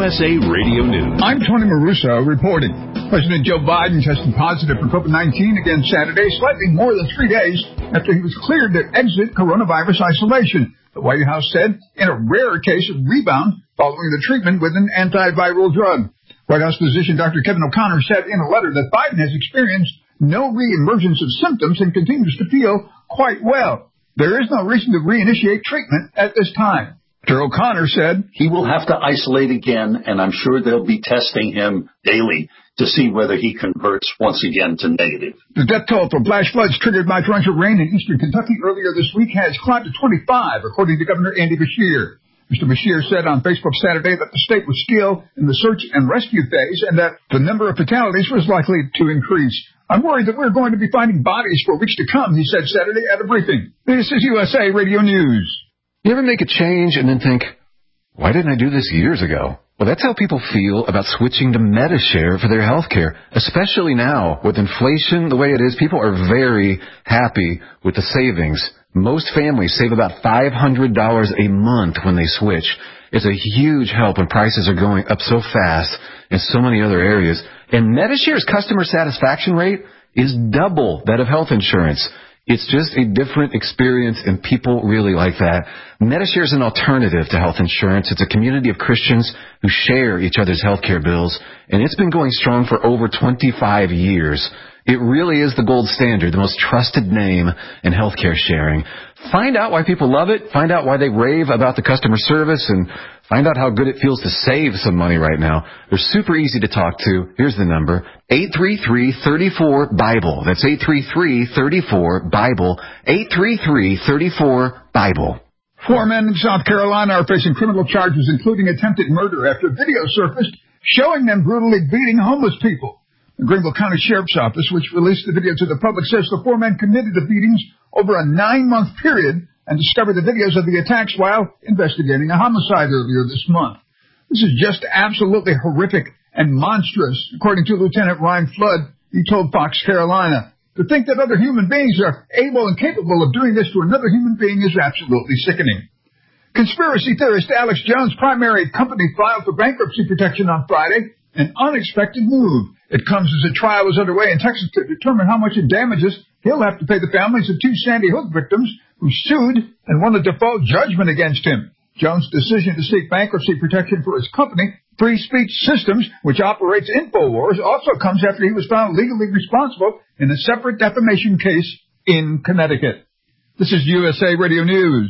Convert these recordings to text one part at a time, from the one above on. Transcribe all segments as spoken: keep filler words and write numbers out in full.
S A Radio News. I'm Tony Maruso reporting. President Joe Biden tested positive for COVID nineteen again Saturday, slightly more than three days after he was cleared to exit coronavirus isolation. The White House said in a rare case of rebound following the treatment with an antiviral drug. White House physician Doctor Kevin O'Connor said in a letter that Biden has experienced no reemergence of symptoms and continues to feel quite well. There is no reason to reinitiate treatment at this time. Doctor O'Connor said he will have to isolate again, and I'm sure they'll be testing him daily to see whether he converts once again to negative. The death toll from flash floods triggered by torrential rain in eastern Kentucky earlier this week has climbed to twenty-five, according to Governor Andy Beshear. Mister Beshear said on Facebook Saturday that the state was still in the search and rescue phase and that the number of fatalities was likely to increase. I'm worried that we're going to be finding bodies for weeks to come, he said Saturday at a briefing. This is U S A Radio News. You ever make a change and then think, why didn't I do this years ago? Well, that's how people feel about switching to Medi-Share for their health care, especially now with inflation the way it is. People are very happy with the savings. Most families save about five hundred dollars a month when they switch. It's a huge help when prices are going up so fast in so many other areas. And Medi-Share's customer satisfaction rate is double that of health insurance. It's just a different experience, and people really like that. Medi-Share is an alternative to health insurance. It's a community of Christians who share each other's health care bills, and it's been going strong for over twenty-five years. It really is the gold standard, the most trusted name in healthcare sharing. Find out why people love it. Find out why they rave about the customer service, and find out how good it feels to save some money right now. They're super easy to talk to. Here's the number, eight three three, three four, BIBLE. That's eight three three, three four, BIBLE, eight three three, three four, BIBLE. Four men in South Carolina are facing criminal charges, including attempted murder, after video surfaced showing them brutally beating homeless people. The Greenville County Sheriff's Office, which released the video to the public, says the four men committed the beatings over a nine-month period and discovered the videos of the attacks while investigating a homicide earlier this month. This is just absolutely horrific and monstrous, according to Lieutenant Ryan Flood. He told Fox Carolina. To think that other human beings are able and capable of doing this to another human being is absolutely sickening. Conspiracy theorist Alex Jones' primary company filed for bankruptcy protection on Friday, an unexpected move. It comes as a trial is underway in Texas to determine how much in damages he'll have to pay the families of two Sandy Hook victims who sued and won a default judgment against him. Jones' decision to seek bankruptcy protection for his company, Free Speech Systems, which operates InfoWars, also comes after he was found legally responsible in a separate defamation case in Connecticut. This is U S A Radio News.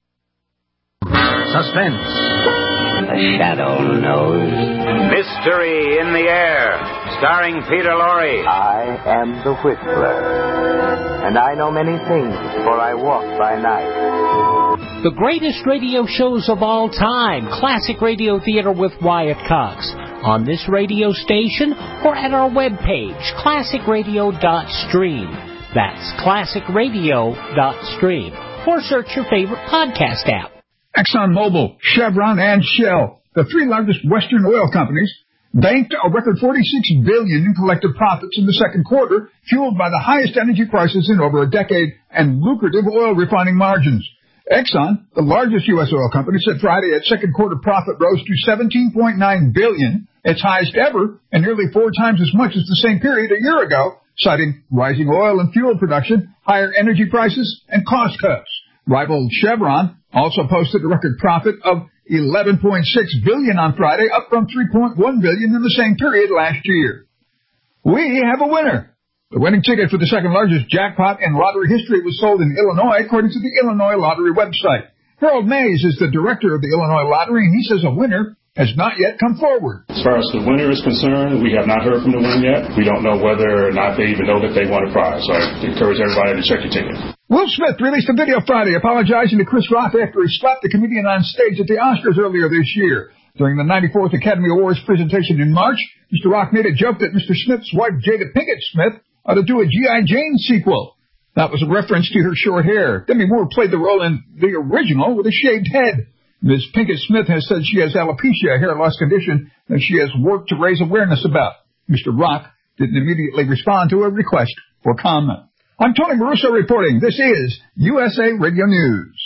Suspense. The shadow knows. Mystery in the Air, starring Peter Lorre. I am the Whistler, and I know many things, for I walk by night. The greatest radio shows of all time, Classic Radio Theater with Wyatt Cox, on this radio station or at our webpage, classic radio dot stream. That's classic radio dot stream. Or search your favorite podcast app. ExxonMobil, Chevron, and Shell, the three largest Western oil companies, banked a record forty-six billion dollars in collective profits in the second quarter, fueled by the highest energy prices in over a decade and lucrative oil refining margins. Exxon, the largest U S oil company, said Friday its second quarter profit rose to seventeen point nine billion dollars, its highest ever, and nearly four times as much as the same period a year ago, citing rising oil and fuel production, higher energy prices, and cost cuts. Rival Chevron also posted a record profit of eleven point six billion dollars on Friday, up from three point one billion dollars in the same period last year. We have a winner. The winning ticket for the second largest jackpot in lottery history was sold in Illinois, according to the Illinois Lottery website. Harold Mays is the director of the Illinois Lottery, and he says a winner has not yet come forward. As far as the winner is concerned, we have not heard from the winner yet. We don't know whether or not they even know that they won a prize, so I encourage everybody to check your ticket. Will Smith released a video Friday apologizing to Chris Rock after he slapped the comedian on stage at the Oscars earlier this year. During the ninety-fourth Academy Awards presentation in March, Mister Rock made a joke that Mister Smith's wife, Jada Pinkett Smith, ought to do a G I. Jane sequel. That was a reference to her short hair. Demi Moore played the role in the original with a shaved head. Miz Pinkett Smith has said she has alopecia, a hair loss condition, that she has worked to raise awareness about. Mister Rock didn't immediately respond to a request for comment. I'm Tony Maruso reporting. This is U S A Radio News.